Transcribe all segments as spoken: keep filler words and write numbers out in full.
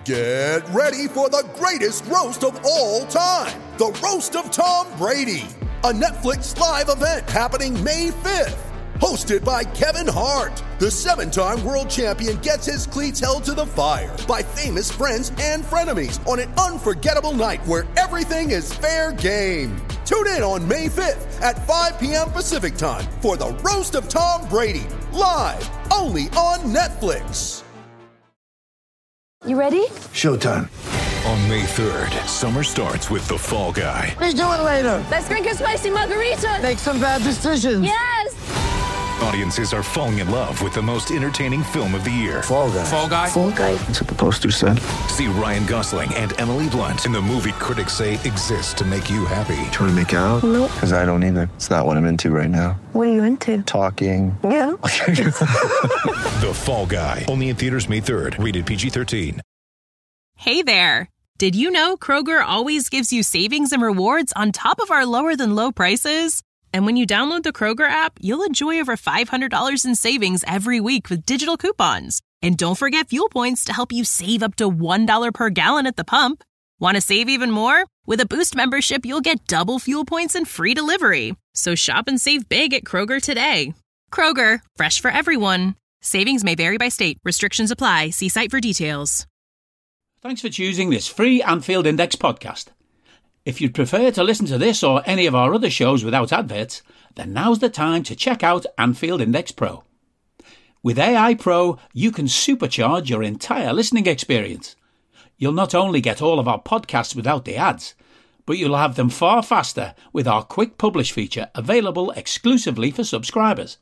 Get ready for the greatest roast of all time, the Roast of Tom Brady, a Netflix live event happening May fifth. Hosted by Kevin Hart, the seven-time world champion gets his cleats held to the fire by famous friends and frenemies on an unforgettable night where everything is fair game. Tune in on May fifth at five p.m. Pacific time for the Roast of Tom Brady, live only on Netflix. You ready? Showtime. On May third, summer starts with The Fall Guy. Let's do it later. Let's drink a spicy margarita. Make some bad decisions. Yes! Audiences are falling in love with the most entertaining film of the year. Fall Guy. Fall Guy? Fall Guy. That's what the poster said. See Ryan Gosling and Emily Blunt in the movie critics say exists to make you happy. Trying to make it out? Nope. Because I don't either. It's not what I'm into right now. What are you into? Talking. Yeah. The Fall Guy. Only in theaters May third. Rated P G thirteen. Hey there. Did you know Kroger always gives you savings and rewards on top of our lower than low prices? And when you download the Kroger app, you'll enjoy over five hundred dollars in savings every week with digital coupons. And don't forget fuel points to help you save up to one dollar per gallon at the pump. Want to save even more? With a Boost membership, you'll get double fuel points and free delivery. So shop and save big at Kroger today. Kroger, fresh for everyone. Savings may vary by state. Restrictions apply. See site for details. Thanks for choosing this free Anfield Index podcast. If you'd prefer to listen to this or any of our other shows without adverts, then now's the time to check out Anfield Index Pro. With A I Pro, you can supercharge your entire listening experience. You'll not only get all of our podcasts without the ads, but you'll have them far faster with our Quick Publish feature available exclusively for subscribers.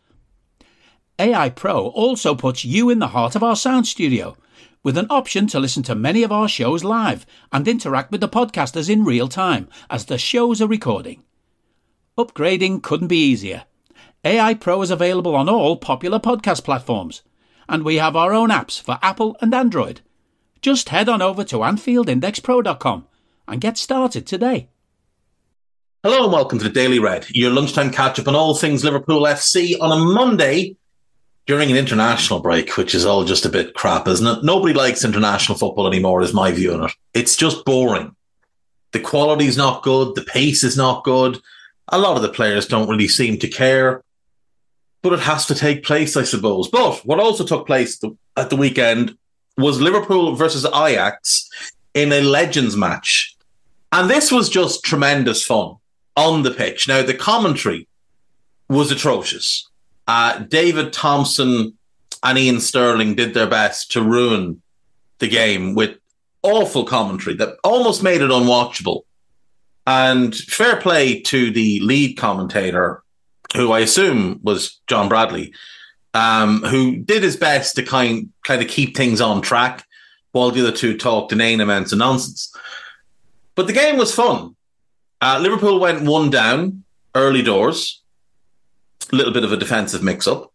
A I Pro also puts you in the heart of our sound studio, with an option to listen to many of our shows live and interact with the podcasters in real time as the shows are recording. Upgrading couldn't be easier. A I Pro is available on all popular podcast platforms, and we have our own apps for Apple and Android. Just head on over to Anfield Index Pro dot com and get started today. Hello and welcome to the Daily Red, your lunchtime catch-up on all things Liverpool F C on a Monday during an international break, which is all just a bit crap, isn't it? Nobody likes international football anymore, is my view on it. It's just boring. The quality's not good. The pace is not good. A lot of the players don't really seem to care. But it has to take place, I suppose. But what also took place at the weekend was Liverpool versus Ajax in a Legends match. And this was just tremendous fun on the pitch. Now, the commentary was atrocious. Uh, David Thompson and Ian Sterling did their best to ruin the game with awful commentary that almost made it unwatchable. And fair play to the lead commentator, who I assume was John Bradley, um, who did his best to kind, kind of keep things on track while the other two talked inane amounts of nonsense. But the game was fun. Uh, Liverpool went one down early doors. A little bit of a defensive mix-up.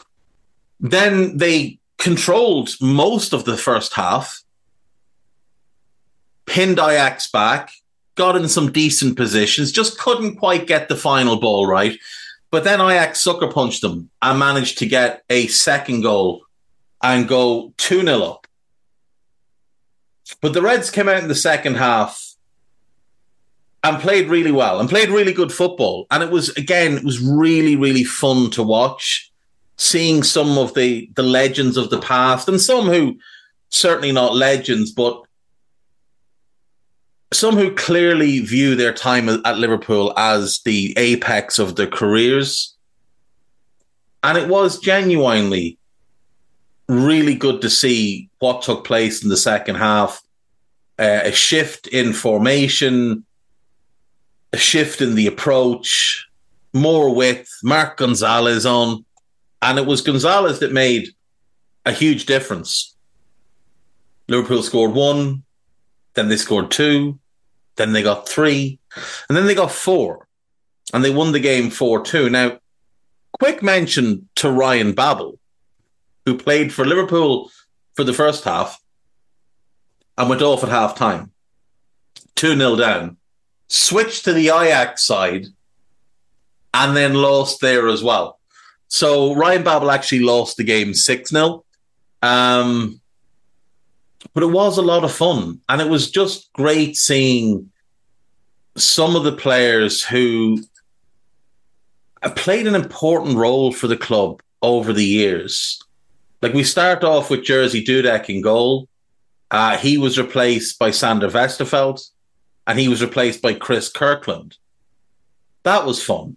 Then they controlled most of the first half, pinned Ajax back, got in some decent positions, just couldn't quite get the final ball right. But then Ajax sucker punched them and managed to get a second goal and go two nil up. But the Reds came out in the second half and played really well and played really good football. And it was, again, it was really, really fun to watch, seeing some of the, the legends of the past and some who, certainly not legends, but some who clearly view their time at Liverpool as the apex of their careers. And it was genuinely really good to see what took place in the second half. Uh, a shift in formation, a shift in the approach, more width, Marc Gonzalez on. And it was Gonzalez that made a huge difference. Liverpool scored one, then they scored two, then they got three, and then they got four. And they won the game four two. Now, quick mention to Ryan Babel, who played for Liverpool for the first half and went off at half-time. two nil down. Switched to the Ajax side and then lost there as well. So Ryan Babel actually lost the game six nil. Um, But it was a lot of fun. And it was just great seeing some of the players who played an important role for the club over the years. Like, we start off with Jerzy Dudek in goal. Uh, he was replaced by Sander Westerveld, and he was replaced by Chris Kirkland. That was fun.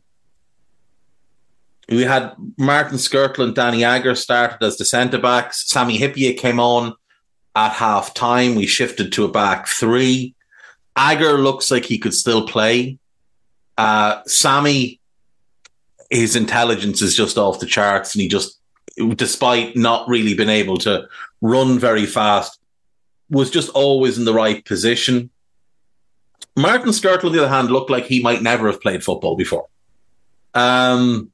We had Martin Skirtle and Danny Agger started as the centre-backs. Sami Hyypiä came on at half-time. We shifted to a back three. Agger looks like he could still play. Uh, Sami, his intelligence is just off the charts, and he just, despite not really being able to run very fast, was just always in the right position. Martin Skirtle, on the other hand, looked like he might never have played football before. Um,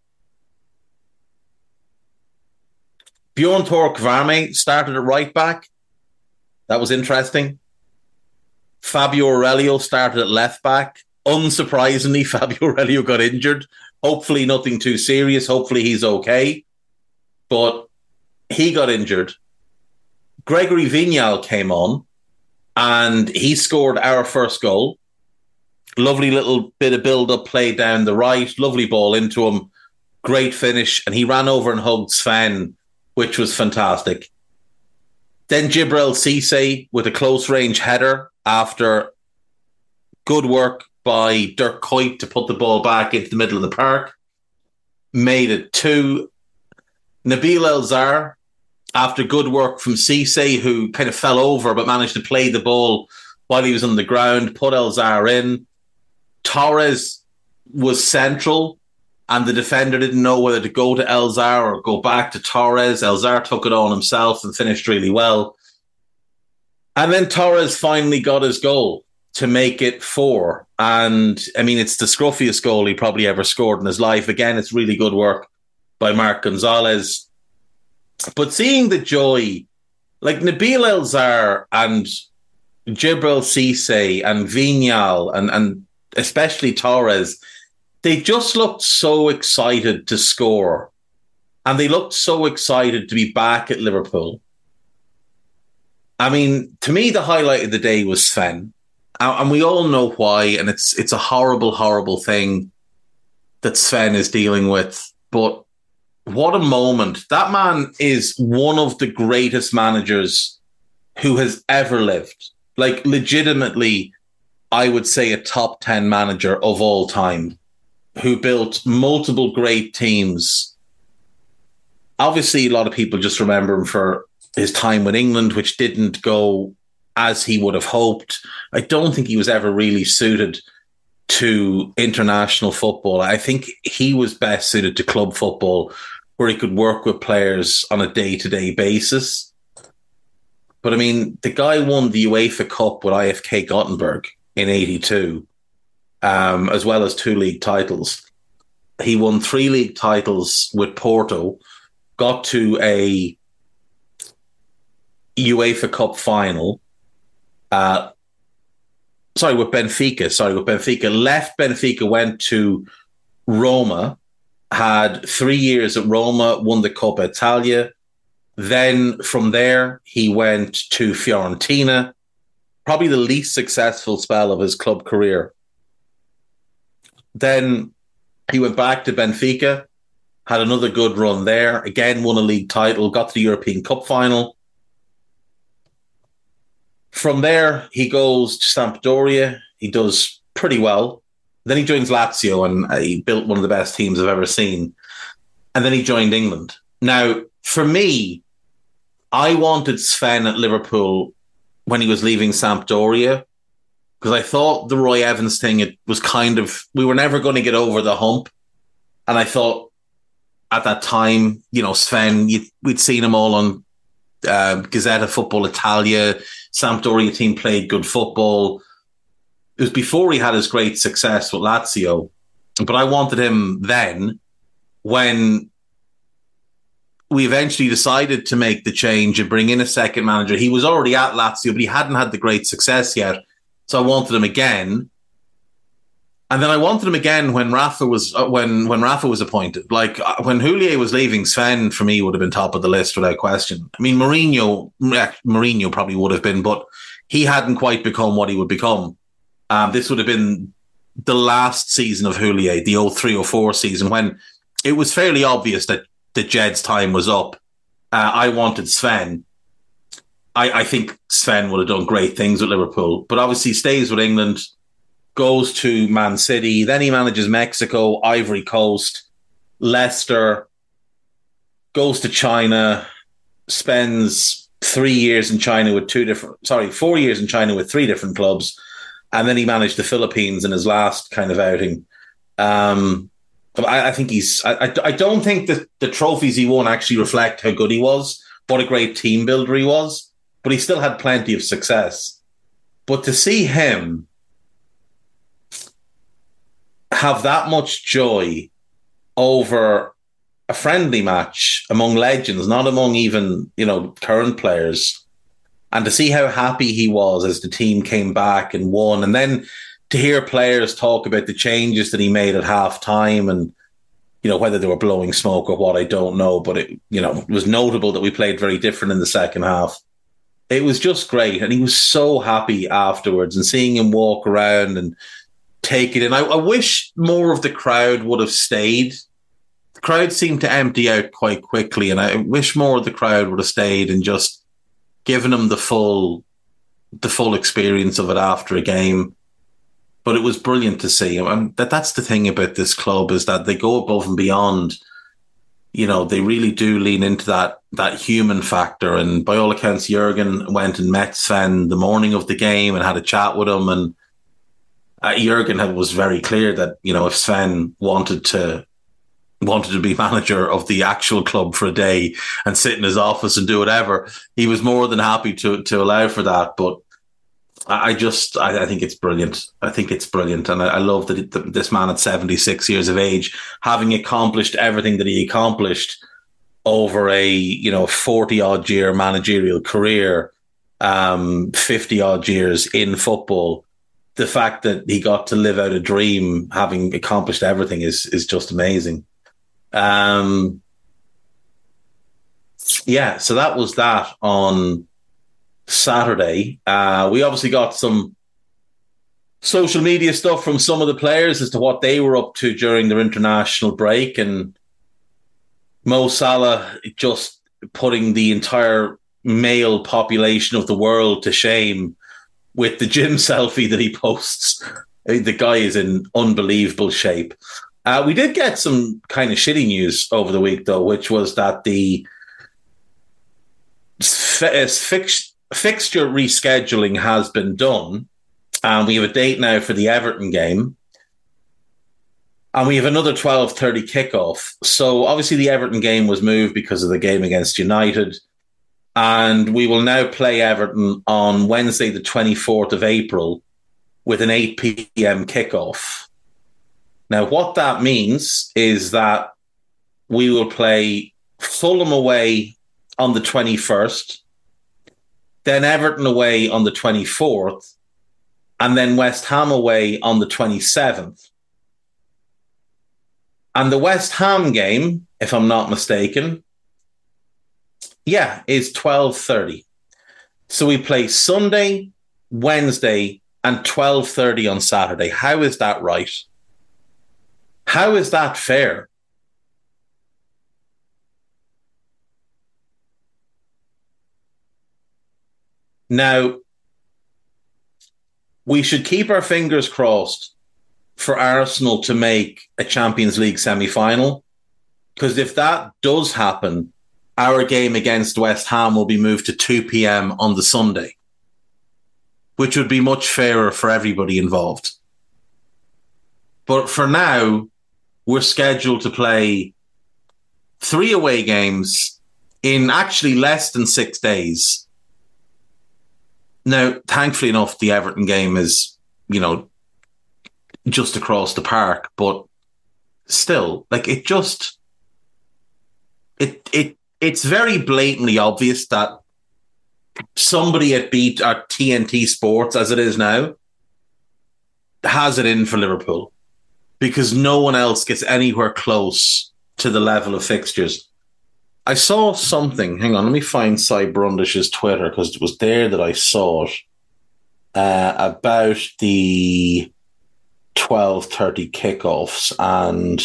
Bjorn Tork Varme started at right back. That was interesting. Fabio Aurelio started at left back. Unsurprisingly, Fabio Aurelio got injured. Hopefully nothing too serious. Hopefully he's okay. But he got injured. Gregory Vignal came on and he scored our first goal. Lovely little bit of build-up play down the right. Lovely ball into him. Great finish. And he ran over and hugged Sven, which was fantastic. Then Djibril Cissé with a close-range header after good work by Dirk Kuyt to put the ball back into the middle of the park. Made it two. Nabil Elzar, after good work from Cissé, who kind of fell over but managed to play the ball while he was on the ground, put Elzar in. Torres was central, and the defender didn't know whether to go to Elzar or go back to Torres. Elzar took it on himself and finished really well. And then Torres finally got his goal to make it four. And, I mean, it's the scruffiest goal he probably ever scored in his life. Again, it's really good work by Marc Gonzalez. But seeing the joy, like Nabil Elzar and Djibril Cissé and Vignal and, and especially Torres, they just looked so excited to score. And they looked so excited to be back at Liverpool. I mean, to me, the highlight of the day was Sven. And we all know why. And it's it's a horrible, horrible thing that Sven is dealing with. But what a moment. That man is one of the greatest managers who has ever lived. Like, legitimately, I would say a top ten manager of all time, who built multiple great teams. Obviously, a lot of people just remember him for his time with England, which didn't go as he would have hoped. I don't think he was ever really suited to international football. I think he was best suited to club football, where he could work with players on a day-to-day basis. But I mean, the guy won the UEFA Cup with I F K Gothenburg in eighty-two, um, as well as two league titles. He won three league titles with Porto, got to a UEFA Cup final. Uh, sorry, with Benfica. Sorry, with Benfica. Left Benfica, went to Roma, had three years at Roma, won the Coppa Italia. Then from there, he went to Fiorentina, probably the least successful spell of his club career. Then he went back to Benfica, had another good run there, again won a league title, got to the European Cup final. From there, he goes to Sampdoria. He does pretty well. Then he joins Lazio, and he built one of the best teams I've ever seen. And then he joined England. Now, for me, I wanted Sven at Liverpool when he was leaving Sampdoria, because I thought the Roy Evans thing, it was kind of, we were never going to get over the hump. And I thought at that time, you know, Sven, you, we'd seen him all on uh, Gazzetta Football Italia. Sampdoria team played good football. It was before he had his great success with Lazio. But I wanted him then, when we eventually decided to make the change and bring in a second manager. He was already at Lazio, but he hadn't had the great success yet. So I wanted him again. And then I wanted him again when Rafa was uh, when when Rafa was appointed. Like uh, when Houllier was leaving, Sven for me would have been top of the list without question. I mean, Mourinho, Mourinho probably would have been, but he hadn't quite become what he would become. Um, this would have been the last season of Houllier, the oh three oh four season, when it was fairly obvious that that Jed's time was up. Uh, I wanted Sven. I, I think Sven would have done great things with Liverpool, but obviously stays with England. Goes to Man City, then he manages Mexico, Ivory Coast, Leicester, goes to China, spends three years in China with two different, sorry, four years in China with three different clubs, and then he managed the Philippines in his last kind of outing. Um, I, I think he's, I, I don't think that the trophies he won actually reflect how good he was, what a great team builder he was, but he still had plenty of success. But to see him have that much joy over a friendly match among legends, not among even, you know, current players, and to see how happy he was as the team came back and won, and then to hear players talk about the changes that he made at half time, and, you know, whether they were blowing smoke or what, I don't know, but it, you know, it was notable that we played very different in the second half. It was just great, and he was so happy afterwards, and seeing him walk around and take it in. I, I wish more of the crowd would have stayed. The crowd seemed to empty out quite quickly, and I wish more of the crowd would have stayed and just given him the full, the full experience of it after a game. But it was brilliant to see. And that that's the thing about this club, is that they go above and beyond. You know, they really do lean into that that human factor. And by all accounts, Jurgen went and met Sven the morning of the game and had a chat with him, and Uh, Jurgen was very clear that, you know, if Sven wanted to wanted to be manager of the actual club for a day and sit in his office and do whatever, he was more than happy to to allow for that. But I, I just, I, I think it's brilliant. I think it's brilliant. And I, I love that, it, that this man at seventy-six years of age, having accomplished everything that he accomplished over a, you know, forty odd year managerial career, um, fifty odd years in football, the fact that he got to live out a dream, having accomplished everything, is is just amazing. Um, yeah, so that was that on Saturday. Uh, we obviously got some social media stuff from some of the players as to what they were up to during their international break, and Mo Salah just putting the entire male population of the world to shame with the gym selfie that he posts. The guy is in unbelievable shape. Uh, we did get some kind of shitty news over the week, though, which was that the fix- fixture rescheduling has been done. And we have a date now for the Everton game. And we have another twelve thirty kickoff. So obviously the Everton game was moved because of the game against United. And we will now play Everton on Wednesday, the twenty-fourth of April, with an eight p.m. kickoff. Now, what that means is that we will play Fulham away on the twenty-first, then Everton away on the twenty-fourth, and then West Ham away on the twenty-seventh. And the West Ham game, if I'm not mistaken, yeah, is twelve thirty. So we play Sunday, Wednesday, and twelve thirty on Saturday. How is that right? How is that fair? Now, we should keep our fingers crossed for Arsenal to make a Champions League semi-final, because if that does happen, our game against West Ham will be moved to two p.m. on the Sunday, which would be much fairer for everybody involved. But for now, we're scheduled to play three away games in actually less than six days. Now, thankfully enough, the Everton game is, you know, just across the park, but still, like, it just, it it it's very blatantly obvious that somebody at B at T N T Sports, as it is now, has it in for Liverpool. because no one else gets anywhere close to the level of fixtures. I saw something. Hang on, let me find Cy Brundish's Twitter, because it was there that I saw it, uh, about the twelve thirty kickoffs and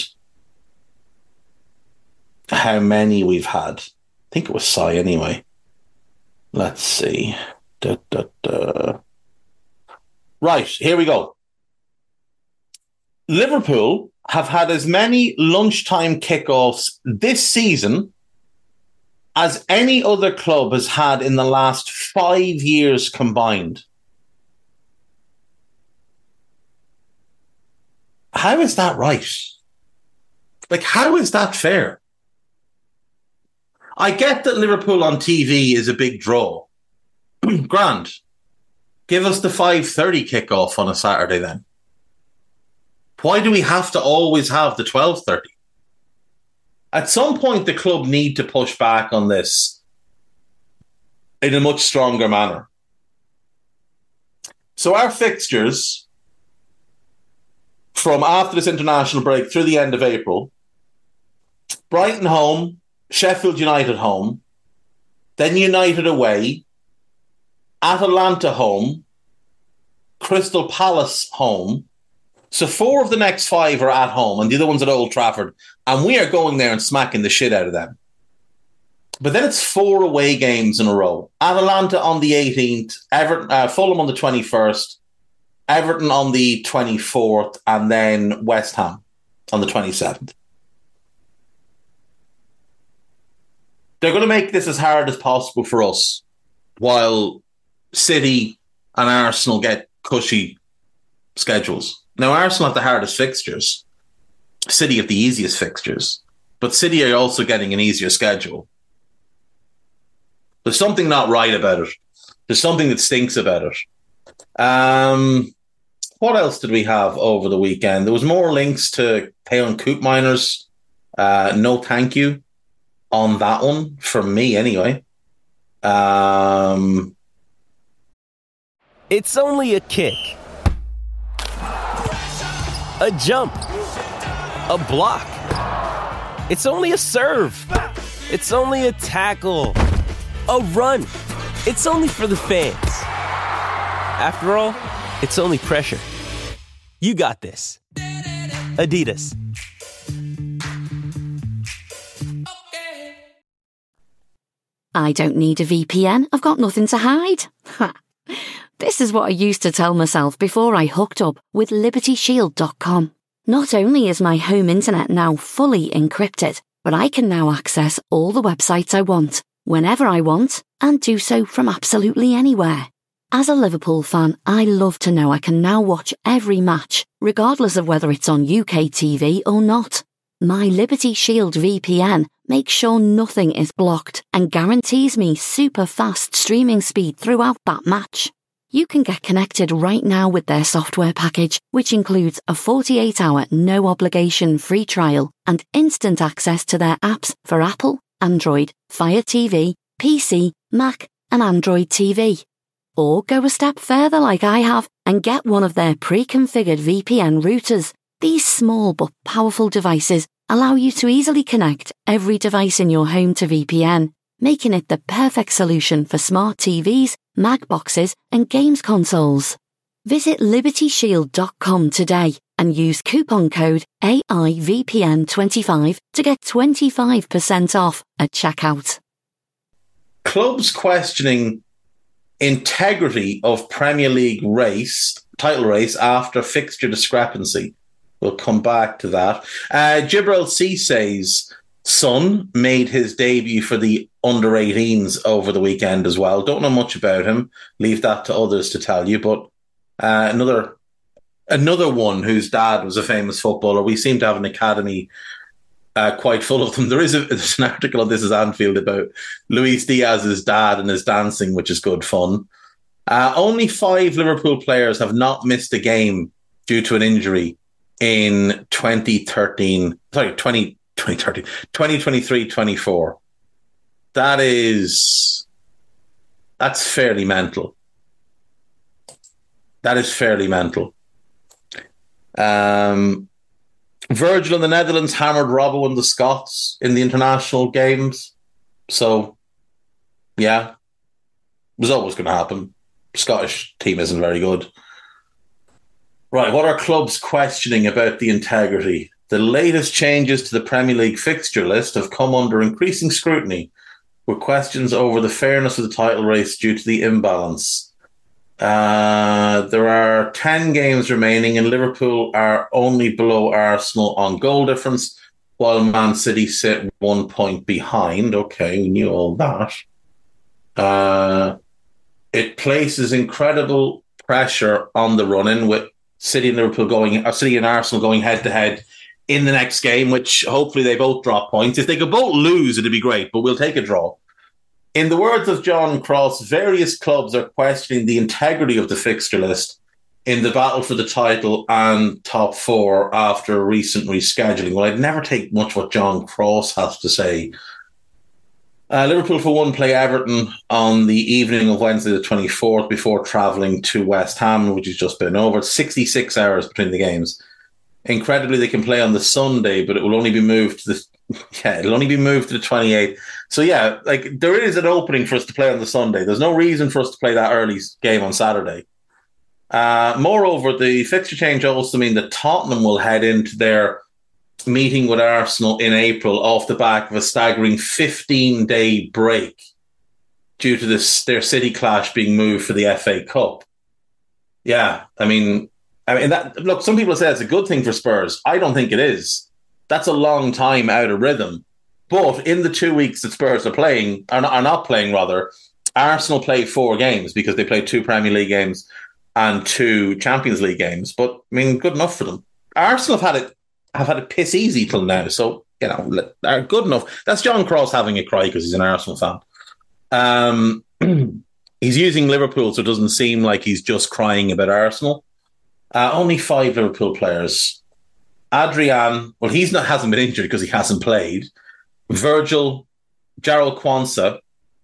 how many we've had. I think it was Cy anyway. Let's see. Da, da, da. Right, here we go. Liverpool have had as many lunchtime kickoffs this season as any other club has had in the last five years combined. How is that right? Like, how is that fair? I get that Liverpool on T V is a big draw. Grand. Give us the five thirty kickoff on a Saturday then. Why do we have to always have the twelve thirty? At some point, the club need to push back on this in a much stronger manner. So our fixtures from after this international break through the end of April: Brighton home, Sheffield United home, then United away, Atalanta home, Crystal Palace home. So four of the next five are at home, and the other one's at Old Trafford. And we are going there and smacking the shit out of them. But then it's four away games in a row. Atalanta on the eighteenth, Everton, uh, Fulham on the twenty-first, Everton on the twenty-fourth, and then West Ham on the twenty-seventh. They're going to make this as hard as possible for us, while City and Arsenal get cushy schedules. Now, Arsenal have the hardest fixtures. City have the easiest fixtures. But City are also getting an easier schedule. There's something not right about it. There's something that stinks about it. Um, what else did we have over the weekend? There was more links to pay on coop miners. Uh, no thank you on that one, from me anyway. Um, it's only a kick. A jump, a block. It's only a serve. It's only a tackle, a run. It's only for the fans. After all, it's only pressure. You got this. Adidas. I don't need a V P N. I've got nothing to hide. This is what I used to tell myself before I hooked up with Liberty Shield dot com. Not only is my home internet now fully encrypted, but I can now access all the websites I want, whenever I want, and do so from absolutely anywhere. As a Liverpool fan, I love to know I can now watch every match, regardless of whether it's on U K T V or not. My Liberty Shield V P N makes sure nothing is blocked and guarantees me super fast streaming speed throughout that match. You can get connected right now with their software package, which includes a forty-eight hour no-obligation free trial and instant access to their apps for Apple, Android, Fire T V, P C, Mac, and Android T V. Or go a step further like I have and get one of their pre-configured V P N routers. These small but powerful devices allow you to easily connect every device in your home to V P N, making it the perfect solution for smart T Vs, Mac boxes, and games consoles. Visit Liberty Shield dot com today and use coupon code A I V P N twenty-five to get twenty-five percent off at checkout. Clubs questioning integrity of Premier League race, title race after fixture discrepancy. We'll come back to that. Uh, Djibril Cissé's son made his debut for the under eighteens over the weekend as well. Don't know much about him. Leave that to others to tell you. But uh, another another one whose dad was a famous footballer. We seem to have an academy uh, quite full of them. There is a, there's an article on This Is Anfield about Luis Diaz's dad and his dancing, which is good fun. Uh, only five Liverpool players have not missed a game due to an injury in twenty thirteen, sorry, twenty, twenty thirteen, twenty twenty-three twenty-four. That is, that's fairly mental. That is fairly mental. Um, Virgil in the Netherlands hammered Robbo and the Scots in the international games. So, yeah, it was always going to happen. Scottish team isn't very good. Right, what are clubs questioning about the integrity? The latest changes to the Premier League fixture list have come under increasing scrutiny, with questions over the fairness of the title race due to the imbalance. Uh, there are ten games remaining, and Liverpool are only below Arsenal on goal difference, while Man City sit one point behind. Okay, we knew all that. Uh, it places incredible pressure on the run-in, with City and Liverpool going, or City and Arsenal going head-to-head in the next game, which hopefully they both drop points. If they could both lose, it'd be great, but we'll take a draw. In the words of John Cross, various clubs are questioning the integrity of the fixture list in the battle for the title and top four after recent rescheduling. Well, I'd never take much what John Cross has to say. Uh, Liverpool, for one, play Everton on the evening of Wednesday the twenty-fourth before travelling to West Ham, which has just been over. It's sixty-six hours between the games. Incredibly, they can play on the Sunday, but it will only be moved to the yeah, it'll only be moved to the twenty-eighth. So yeah, like there is an opening for us to play on the Sunday. There's no reason for us to play that early game on Saturday. Uh, moreover, the fixture change also means that Tottenham will head into their meeting with Arsenal in April off the back of a staggering fifteen-day break due to this their City clash being moved for the F A Cup. Yeah, I mean, I mean that. Look, some people say it's a good thing for Spurs. I don't think it is. That's a long time out of rhythm. But in the two weeks that Spurs are playing, are not, are not playing rather, Arsenal play four games because they play two Premier League games and two Champions League games. But I mean, good enough for them. Arsenal have had it have had it piss easy till now, so you know, are good enough. That's John Cross having a cry because he's an Arsenal fan. Um, he's using Liverpool, so it doesn't seem like he's just crying about Arsenal. Uh, only five Liverpool players. Adrian, well, he's not hasn't been injured because he hasn't played. Virgil, Jarrell Quansah,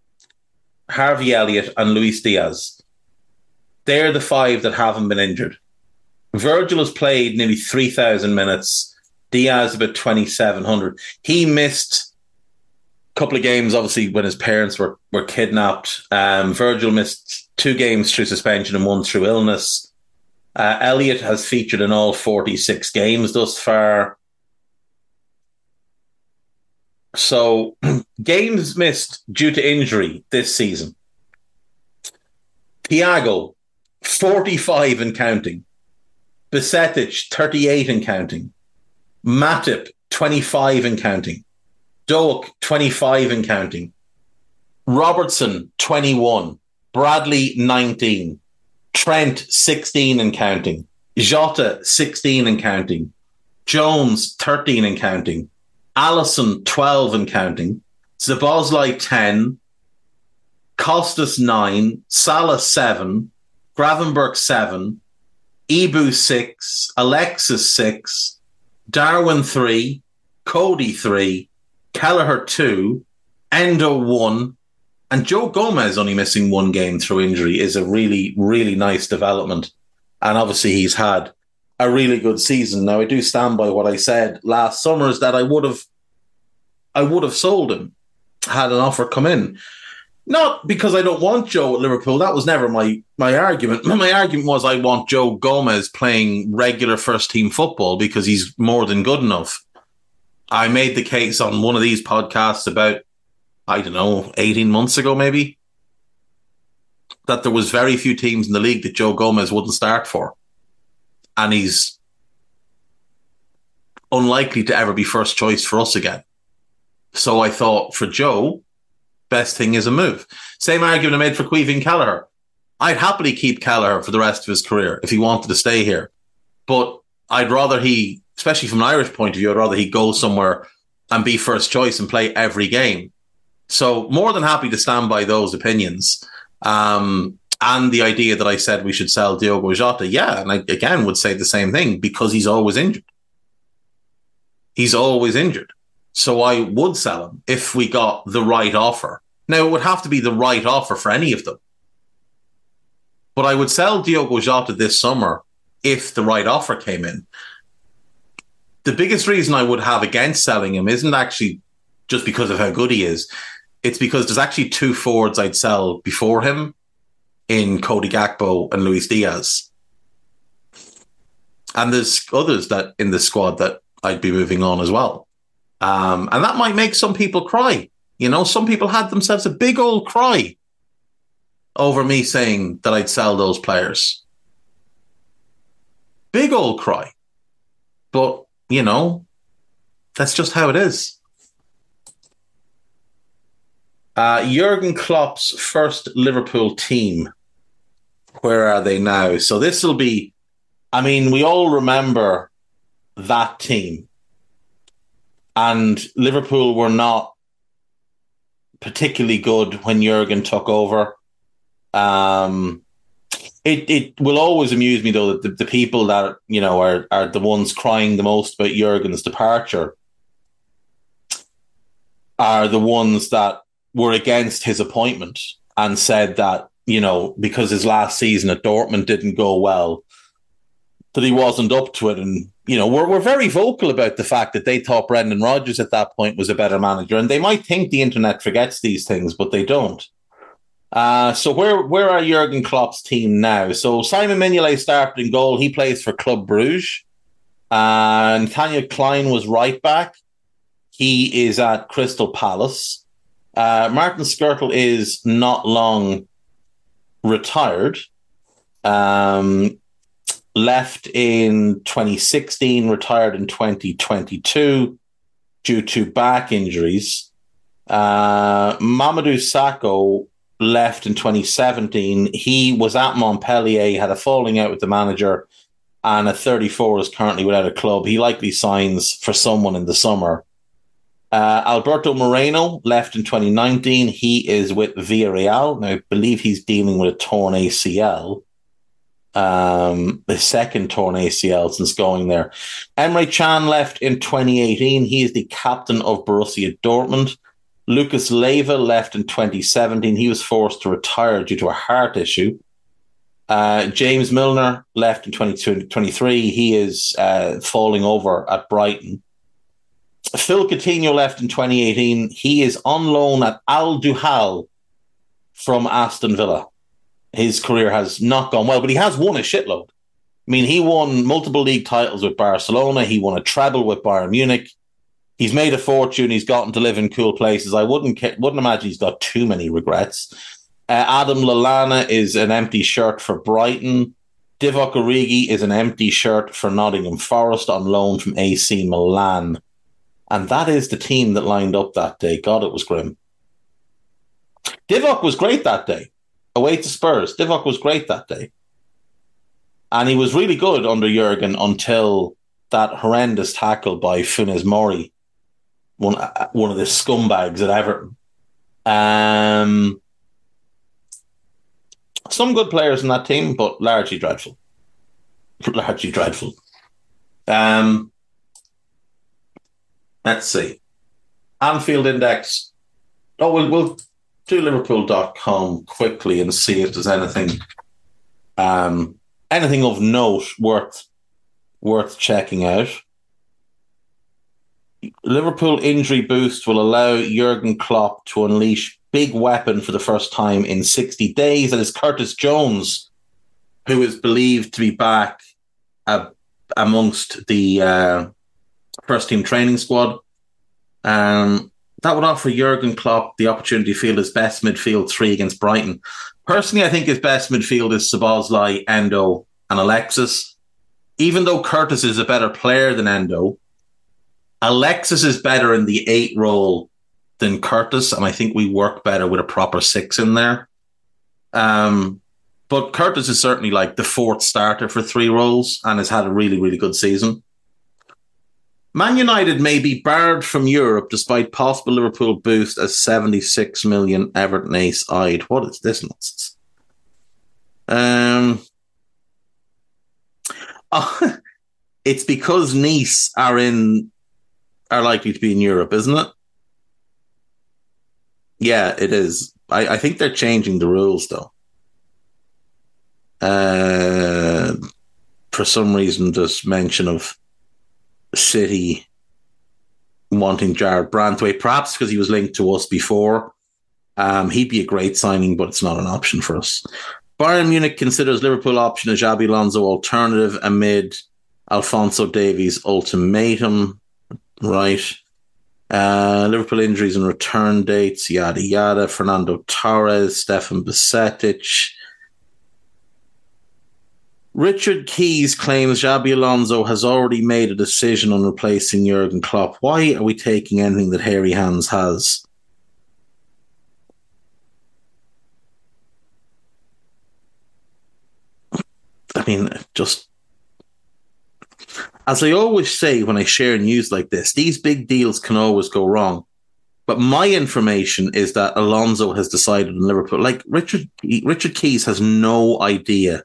Harvey Elliott, and Luis Diaz. They're the five that haven't been injured. Virgil has played nearly three thousand minutes. Diaz about twenty-seven hundred. He missed a couple of games, obviously, when his parents were, were kidnapped. Um, Virgil missed two games through suspension and one through illness. Uh, Elliott has featured in all forty-six games thus far. So, games missed due to injury this season. Thiago, forty-five and counting. Besetic, thirty-eight and counting. Matip, twenty-five and counting. Doak, twenty-five and counting. Robertson, twenty-one. Bradley, nineteen. Trent, sixteen and counting. Jota, sixteen and counting. Jones, thirteen and counting. Allison, twelve and counting. Szoboszlai, ten. Costas, nine. Salah, seven. Gravenberch, seven. Ibu, six. Alexis, six. Darwin, three. Cody, three. Kelleher, two. Endo, one. And Joe Gomez only missing one game through injury is a really, really nice development. And obviously he's had a really good season. Now, I do stand by what I said last summer is that I would have I would have sold him had an offer come in. Not because I don't want Joe at Liverpool. That was never my, my argument. My argument was I want Joe Gomez playing regular first-team football because he's more than good enough. I made the case on one of these podcasts about I don't know, eighteen months ago maybe, that there was very few teams in the league that Joe Gomez wouldn't start for. And he's unlikely to ever be first choice for us again. So I thought, for Joe, best thing is a move. Same argument I made for Caoimhín Kelleher. I'd happily keep Kelleher for the rest of his career if he wanted to stay here. But I'd rather he, especially from an Irish point of view, I'd rather he go somewhere and be first choice and play every game. So more than happy to stand by those opinions. Um, and the idea that I said we should sell Diogo Jota. Yeah, and I, again, would say the same thing because he's always injured. He's always injured. So I would sell him if we got the right offer. Now, it would have to be the right offer for any of them. But I would sell Diogo Jota this summer if the right offer came in. the biggest reason I would have against selling him isn't actually just because of how good he is. It's because there's actually two forwards I'd sell before him in Cody Gakpo and Luis Diaz. And there's others that in the squad that I'd be moving on as well. Um, and that might make some people cry. You know, some people had themselves a big old cry over me saying that I'd sell those players. Big old cry. But, you know, that's just how it is. Uh, Jurgen Klopp's first Liverpool team. Where are they now? So this will be, I mean, we all remember that team. And Liverpool were not particularly good when Jurgen took over. Um, it it will always amuse me, though, that the, the people that, you know, are, are the ones crying the most about Jurgen's departure are the ones that were against his appointment and said that, you know, because his last season at Dortmund didn't go well, that he wasn't up to it. And, you know, we're, we're very vocal about the fact that they thought Brendan Rodgers at that point was a better manager. And they might think the internet forgets these things, but they don't. Uh, so where where are Jurgen Klopp's team now? So Simon Mignolet started in goal. He plays for Club Brugge. Uh, Nathaniel Klein was right back. He is at Crystal Palace. Uh, Martin Skrtel is not long retired. Um, left in twenty sixteen, retired in twenty twenty-two due to back injuries. Uh, Mamadou Sakho left in twenty seventeen. He was at Montpellier, had a falling out with the manager, and at thirty-four is currently without a club. He likely signs for someone in the summer. Uh, Alberto Moreno left in twenty nineteen. He is with Villarreal. Now, I believe he's dealing with a torn A C L. Um, the second torn A C L since going there. Emre Can left in twenty eighteen. He is the captain of Borussia Dortmund. Lucas Leiva left in twenty seventeen. He was forced to retire due to a heart issue. Uh, James Milner left in twenty twenty-three. He is uh, falling over at Brighton. Phil Coutinho left in twenty eighteen. He is on loan at Al Duhal from Aston Villa. His career has not gone well, but he has won a shitload. I mean, he won multiple league titles with Barcelona. He won a treble with Bayern Munich. He's made a fortune. He's gotten to live in cool places. I wouldn't wouldn't imagine he's got too many regrets. Uh, Adam Lallana is an empty shirt for Brighton. Divock Origi is an empty shirt for Nottingham Forest on loan from A C Milan. And that is the team that lined up that day. God, it was grim. Divock was great that day. Away to Spurs. Divock was great that day. And he was really good under Jurgen until that horrendous tackle by Funes Mori, one, one of the scumbags at Everton. Um, some good players in that team, but largely dreadful. Largely dreadful. Um, let's see. Anfield Index. Oh, we'll, we'll do Liverpool dot com quickly and see if there's anything um, anything of note worth worth checking out. Liverpool injury boost will allow Jurgen Klopp to unleash big weapon for the first time in sixty days. That is Curtis Jones, who is believed to be back uh, amongst the uh, first team training squad. Um, that would offer Jurgen Klopp the opportunity to field his best midfield three against Brighton. Personally, I think his best midfield is Szoboszlai, Endo, and Alexis. Even though Curtis is a better player than Endo, Alexis is better in the eight role than Curtis, and I think we work better with a proper six in there. Um, but Curtis is certainly like the fourth starter for three roles and has had a really, really good season. Man United may be barred from Europe despite possible Liverpool boost as seventy-six million Everton ace-eyed. What is this nonsense? Um, oh, it's because Nice are in are likely to be in Europe, isn't it? Yeah, it is. I, I think they're changing the rules, though. Uh, for some reason, there's mention of City wanting Jared Brandthwaite, perhaps because he was linked to us before. Um, he'd be a great signing, but it's not an option for us. Bayern Munich considers Liverpool option a Xabi Alonso alternative amid Alphonso Davies' ultimatum. Right. Uh, Liverpool injuries and return dates, yada yada. Fernando Torres, Stefan Bajcetic. Richard Keys claims Xabi Alonso has already made a decision on replacing Jurgen Klopp. Why are we taking anything that Hairy Hands has? I mean, just as I always say when I share news like this, these big deals can always go wrong. But my information is that Alonso has decided on Liverpool. Like Richard, Richard Keys has no idea.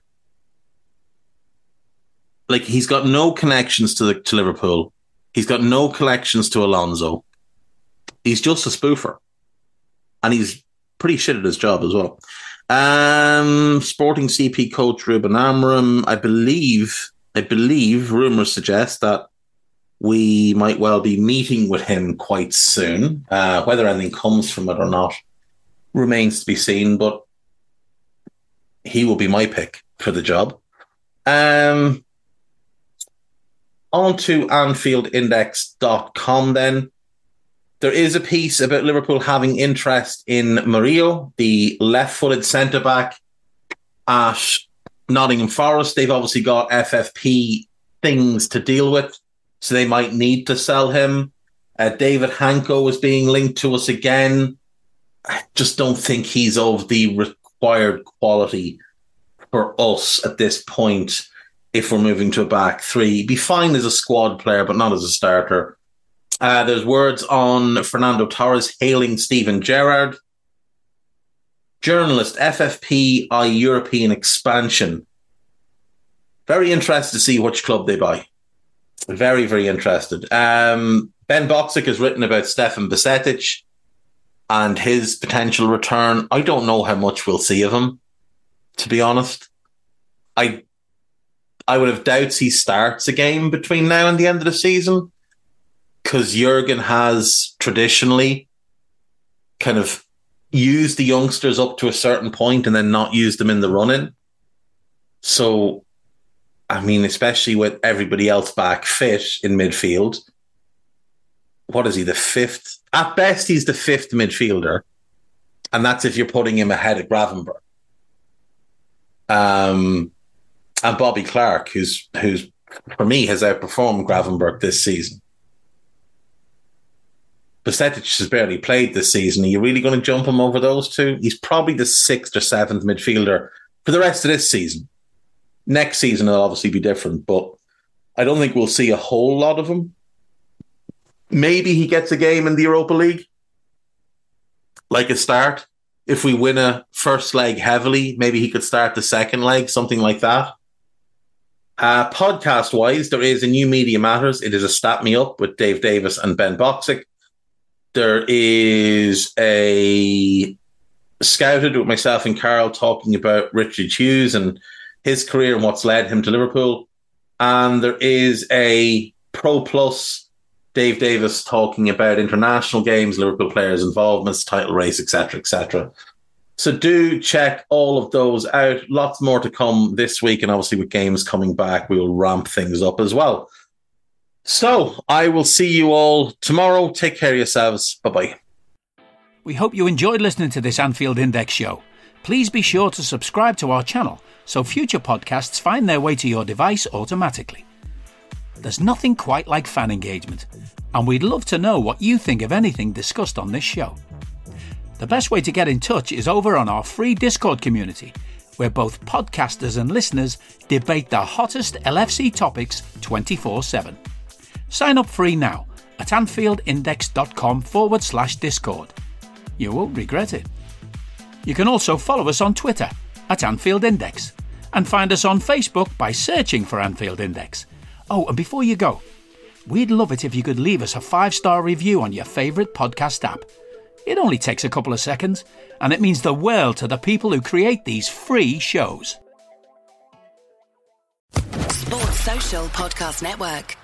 Like he's got no connections to the to Liverpool. He's got no connections to Alonso. He's just a spoofer, and he's pretty shit at his job as well. Um, Sporting C P coach Ruben Amorim, I believe, I believe rumours suggest that we might well be meeting with him quite soon. Uh, whether anything comes from it or not remains to be seen, but he will be my pick for the job. Um, on to Anfield Index dot com then. There is a piece about Liverpool having interest in Murillo, the left-footed centre-back at Nottingham Forest. They've obviously got F F P things to deal with, so they might need to sell him. Uh, David Hanko is being linked to us again. I just don't think he's of the required quality for us at this point if we're moving to a back three. He'd be fine as a squad player, but not as a starter. Uh, there's words on Fernando Torres hailing Steven Gerrard. Journalist, F F P eye European expansion. Very interested to see which club they buy. Very, very interested. Um, Ben Boxic has written about Stefan Bajcetic and his potential return. I don't know how much we'll see of him, to be honest. I I would have doubts he starts a game between now and the end of the season, because Jurgen has traditionally kind of used the youngsters up to a certain point and then not used them in the run-in. So, I mean, especially with everybody else back fit in midfield, what is he, the fifth? At best, he's the fifth midfielder, and that's if you're putting him ahead of Gravenberch. Um, and Bobby Clark, who's who's for me has outperformed Gravenberch this season. Bajcetic has barely played this season. Are you really going to jump him over those two? He's probably the sixth or seventh midfielder for the rest of this season. Next season will obviously be different, but I don't think we'll see a whole lot of him. Maybe he gets a game in the Europa League, like a start. If we win a first leg heavily, maybe he could start the second leg, something like that. Uh, podcast-wise, there is a new Media Matters. It is a Stat Me Up with Dave Davis and Ben Boxic. There is a Scouted with myself and Carl talking about Richard Hughes and his career and what's led him to Liverpool. And there is a Pro Plus, Dave Davis talking about international games, Liverpool players' involvements, title race, et cetera, et cetera. So do check all of those out. Lots more to come this week, and obviously with games coming back, we will ramp things up as well. So I will see you all tomorrow. Take care of yourselves. Bye-bye. We hope you enjoyed listening to this Anfield Index show. Please be sure to subscribe to our channel so future podcasts find their way to your device automatically. There's nothing quite like fan engagement, and we'd love to know what you think of anything discussed on this show. The best way to get in touch is over on our free Discord community, where both podcasters and listeners debate the hottest L F C topics twenty-four seven. Sign up free now at AnfieldIndex.com forward slash Discord. You won't regret it. You can also follow us on Twitter at Anfield Index and find us on Facebook by searching for Anfield Index. Oh, and before you go, we'd love it if you could leave us a five-star review on your favourite podcast app. It only takes a couple of seconds, and it means the world to the people who create these free shows. Sports Social Podcast Network.